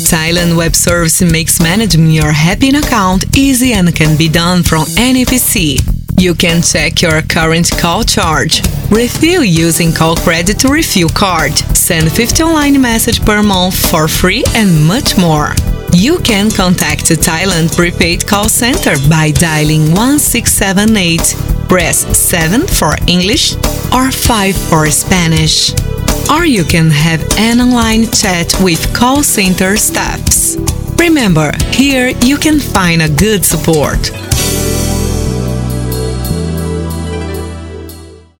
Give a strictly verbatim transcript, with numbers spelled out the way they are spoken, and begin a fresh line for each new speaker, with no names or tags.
Thailand Web Service makes managing your Happn account easy and can be done from any P C. You can check your current call charge, refill using call credit to refill card, send fifty online message per month for free and much more. You can contact the Thailand Prepaid Call Center by dialing one six seven eight, press seven for English or five for Spanish. Or you can have an online chat with call center staffs. Remember, here you can find a good support.